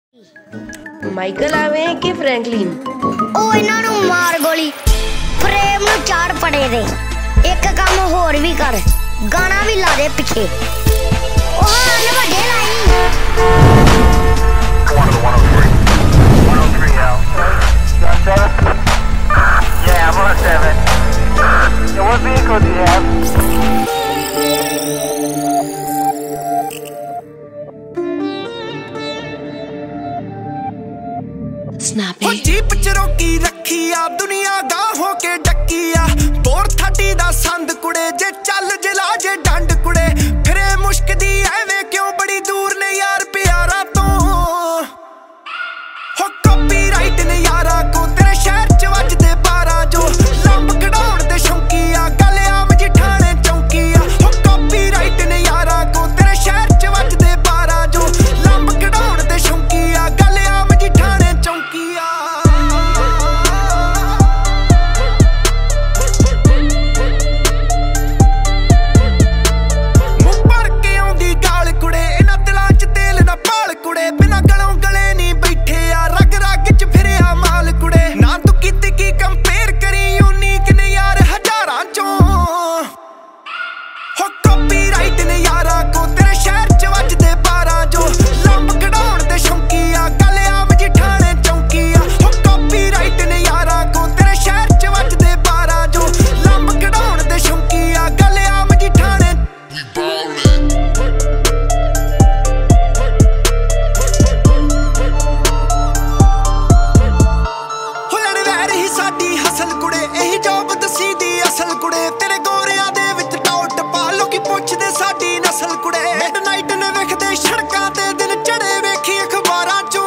Michael ਆਵੇ ਕਿ ਫ੍ਰੈਂਕਲਿਨ? ਉਹ ਇਹਨਾਂ ਨੂੰ ਮਾਰ ਗੋਲੀ, ਪ੍ਰੇਮ ਨੂੰ ਚਾੜ ਪੜੇ ਦੇ। ਇੱਕ ਕੰਮ ਹੋਰ ਵੀ ਕਰ, ਗਾਣਾ ਵੀ ਲਾ ਦੇ ਪਿੱਛੇ। ਉਹ ਹਨ ਵੱਡੇ ਲਾਈ। Yeah, I'm on 7. Yeah, what vehicle do you have? हो जीप च रोकी रखी आ दुनिया गाह हो के डकी आ। बोर 30 दा संद कुड़े जे चल जिला जे डंड कुड़े। फिरे मुश्क दी एवें क्यों बड़ी दूर ने यार प्यारा तो। हो कॉपीराइट ने यारा को तेरे शहर च वजदे 12 जो। लंब कढाउण दे शौकी आ गल आम जिठाणे चौकी आ। हो कॉपीराइट ने यारा को तेरे शहर च वजदे 12 जो। लंब कढाउण दे शौकी आ गल आम जिठाणे चौकी आ। मुंह भर के आउंदी गाल कुड़े, इन्हां दिलां च तेल ना पाल कुड़े। बिना गलों गले नहीं बैठे आ, रग रग च फिरिया माल कुड़े। ना तू किते की कंपेयर करी यूनिक ने यार हजारां चों। हो कॉपीराइट ने यारा को तेरे शहर च वजदे 12 जो। लंब कढाउण दे शौकी आ गल आम जिठाणे चौकी आ। हो कॉपीराइट ने यारा को तेरे शहर च वजदे 12 जो। लंब कढाउण दे शौकी आ गल आम जिठाणे। हुलड़ वैर ही साडी हसल कुड़े, यही जॉब दसी दी असल कुड़े। तेरे गोरियां दे विच टौट पा लोकी पुछदे साडी नस्ल कुड़े। मिडनाइट ने वेखदे सड़कां ते दिन चढ़े वेखी अखबारां चों।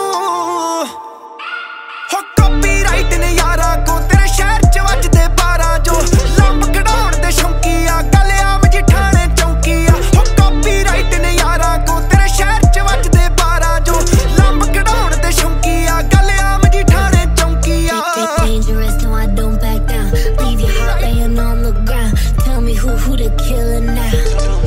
हो कॉपीराइट ने यारा को तेरे शहर च वजदे 12 जो। लंब कढाउण दे शौकी आ गल आम जिठाणे चौकी आ। हो कॉपीराइट ने यारा को तेरे शहर च वजदे 12 जो। लंब कढाउण दे शौकी आ गल आम जिठाणे चौकी आ। Dangerous, no I don't back down. Leave your heart laying on the ground. Tell me who the killer now.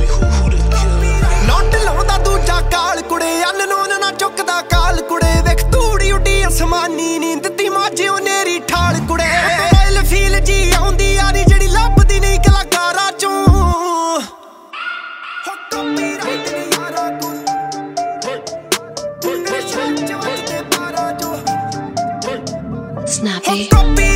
Note ਲਾਉਂਦਾ ਦੂਜਾ ਕਾਲ ਕੁੜੇ, ਅਨਨੋਨ ਨਾ ਚੁੱਕਦਾ ਕਾਲ ਕੁੜੇ। ਵੇਖ ਤੂੜੀ ਉੱਡੀ ਅਸਮਾਨੀ ਨੀ ਦਿੱਤੀ ਮਾਝੇ ਨੇਰੀ ਠਾਲ ਕੁੜੇ। ਦਿਲ ਫੀਲ ਜੀ ਆਉਂਦੀ ਯਾਰੀ ਜਿਹੜੀ ਲੱਭਦੀ ਨਹੀਂ ਕਲਾਕਾਰਾਂ ਚੋਂ। ਹੋ ਕੌਪੀਰਾਈਟ ਨੇ ਯਾਰਾ ਕੋ ਤੇਰੇ ਸ਼ਹਿਰ ਚ ਵਜਦੇ 12 ਜੋ। Snappy. ਹੋ